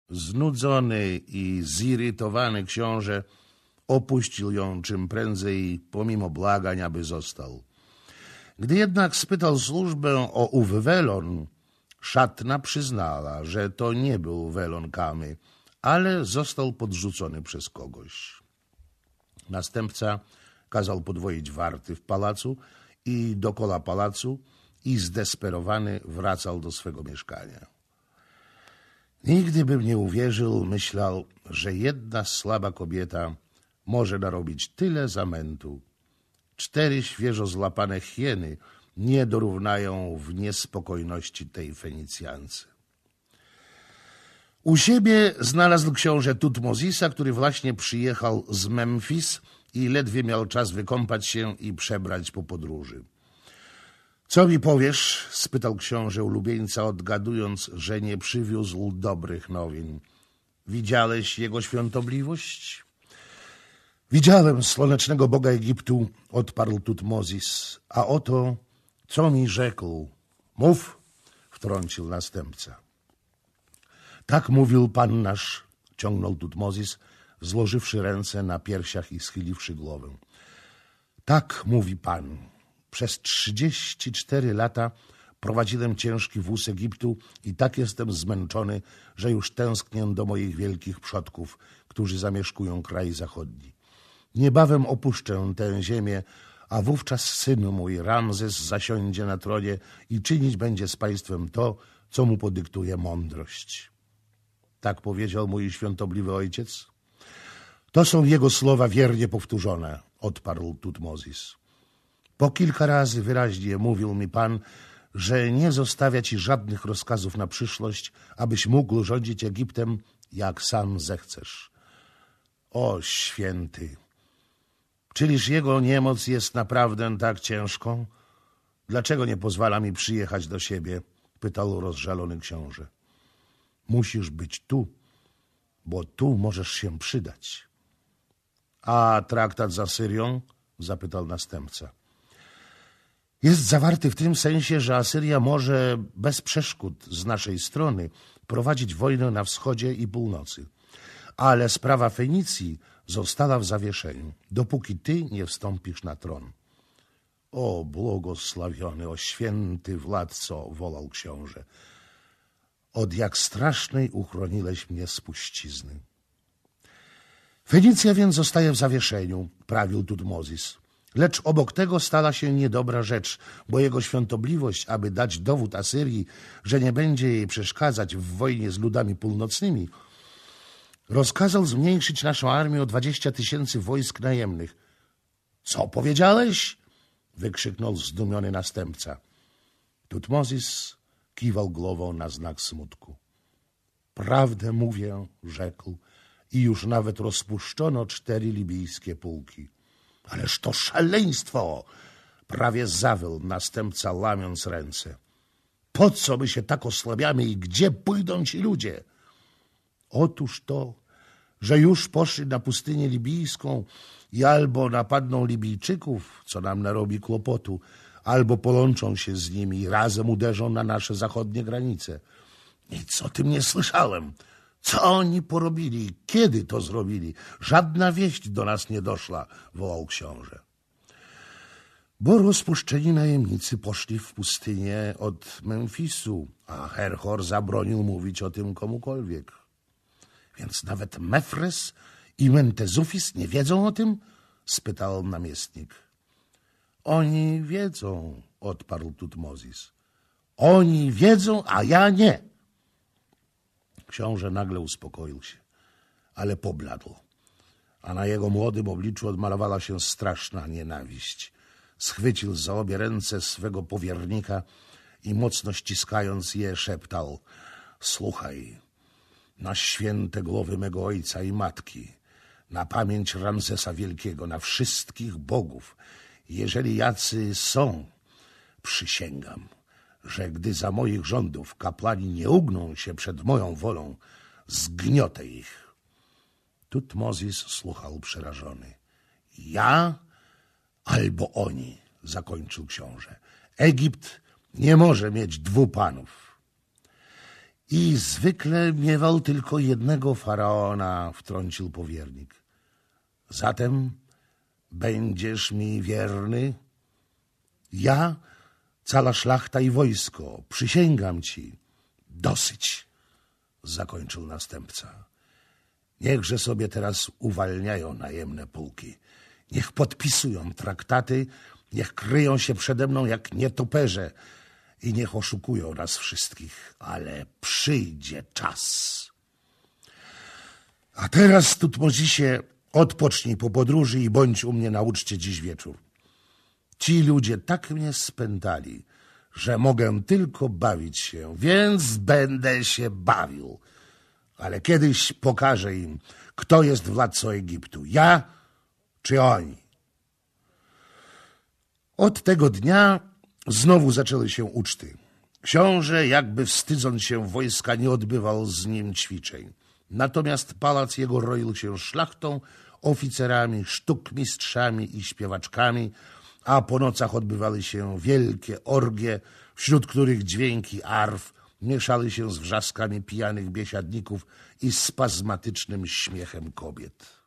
Znudzony i zirytowany książę opuścił ją czym prędzej, pomimo błagań, aby został. Gdy jednak spytał służbę o ów welon, szatna przyznała, że to nie był welon Kamy, ale został podrzucony przez kogoś. Następca kazał podwoić warty w pałacu i dokoła pałacu i zdesperowany wracał do swego mieszkania. Nigdy bym nie uwierzył, myślał, że jedna słaba kobieta może narobić tyle zamętu. 4 świeżo złapane hieny nie dorównają w niespokojności tej Fenicjance. U siebie znalazł książę Tutmozisa, który właśnie przyjechał z Memfis i ledwie miał czas wykąpać się i przebrać po podróży. Co mi powiesz? Spytał książę ulubieńca, odgadując, że nie przywiózł dobrych nowin. Widziałeś jego świątobliwość? Widziałem słonecznego boga Egiptu, odparł Tutmozis. A oto, co mi rzekł. Mów, wtrącił następca. Tak mówił pan nasz, ciągnął Tutmozis, złożywszy ręce na piersiach i schyliwszy głowę. Tak mówi pan. Przez 34 lata prowadziłem ciężki wóz Egiptu i tak jestem zmęczony, że już tęsknię do moich wielkich przodków, którzy zamieszkują kraj zachodni. Niebawem opuszczę tę ziemię, a wówczas syn mój Ramzes zasiądzie na tronie i czynić będzie z państwem to, co mu podyktuje mądrość. Tak powiedział mój świątobliwy ojciec? To są jego słowa wiernie powtórzone, odparł Tutmozis. Po kilka razy wyraźnie mówił mi pan, że nie zostawia ci żadnych rozkazów na przyszłość, abyś mógł rządzić Egiptem, jak sam zechcesz. O święty! Czyliż jego niemoc jest naprawdę tak ciężką? Dlaczego nie pozwala mi przyjechać do siebie? Pytał rozżalony książę. Musisz być tu, bo tu możesz się przydać. A traktat z Asyrią? Zapytał następca. Jest zawarty w tym sensie, że Asyria może bez przeszkód z naszej strony prowadzić wojnę na wschodzie i północy. Ale sprawa Fenicji została w zawieszeniu, dopóki ty nie wstąpisz na tron. O błogosławiony, o święty władco, wołał książę. Od jak strasznej uchroniłeś mnie spuścizny. Fenicja więc zostaje w zawieszeniu, prawił Tutmozis. Lecz obok tego stała się niedobra rzecz, bo jego świątobliwość, aby dać dowód Asyrii, że nie będzie jej przeszkadzać w wojnie z ludami północnymi, rozkazał zmniejszyć naszą armię o 20 000 wojsk najemnych. Co powiedziałeś? Wykrzyknął zdumiony następca. Tutmozis kiwał głową na znak smutku. Prawdę mówię, rzekł, i już nawet rozpuszczono 4 libijskie pułki. Ależ to szaleństwo! Prawie zawył następca, łamiąc ręce. Po co my się tak osłabiamy i gdzie pójdą ci ludzie? Otóż to, że już poszli na pustynię libijską i albo napadną Libijczyków, co nam narobi kłopotu, albo połączą się z nimi i razem uderzą na nasze zachodnie granice. Nic o tym nie słyszałem. Co oni porobili? Kiedy to zrobili? Żadna wieść do nas nie doszła, wołał książę. Bo rozpuszczeni najemnicy poszli w pustynię od Memfisu, a Herhor zabronił mówić o tym komukolwiek. Więc nawet Mefres i Mentezufis nie wiedzą o tym? Spytał namiestnik. Oni wiedzą, odparł Tutmozis. Oni wiedzą, a ja nie. Książę nagle uspokoił się, ale pobladł, a na jego młodym obliczu odmalowała się straszna nienawiść. Schwycił za obie ręce swego powiernika i mocno ściskając je szeptał. Słuchaj, na święte głowy mego ojca i matki, na pamięć Ramzesa Wielkiego, na wszystkich bogów, jeżeli jacy są, przysięgam, że gdy za moich rządów kapłani nie ugną się przed moją wolą, zgniotę ich. Tutmozis słuchał przerażony. Ja albo oni, zakończył książę. Egipt nie może mieć 2 panów. I zwykle miewał tylko jednego faraona, wtrącił powiernik. Zatem będziesz mi wierny? Ja, cała szlachta i wojsko, przysięgam ci. Dosyć, zakończył następca. Niechże sobie teraz uwalniają najemne pułki. Niech podpisują traktaty, niech kryją się przede mną jak nietoperze i niech oszukują nas wszystkich, ale przyjdzie czas. A teraz, Tutmozisie, odpocznij po podróży i bądź u mnie na uczcie dziś wieczór. Ci ludzie tak mnie spętali, że mogę tylko bawić się, więc będę się bawił. Ale kiedyś pokażę im, kto jest władcą Egiptu, ja czy oni. Od tego dnia znowu zaczęły się uczty. Książę, jakby wstydząc się wojska, nie odbywał z nim ćwiczeń. Natomiast pałac jego roił się szlachtą, oficerami, sztukmistrzami i śpiewaczkami, a po nocach odbywały się wielkie orgie, wśród których dźwięki arf mieszały się z wrzaskami pijanych biesiadników i spazmatycznym śmiechem kobiet.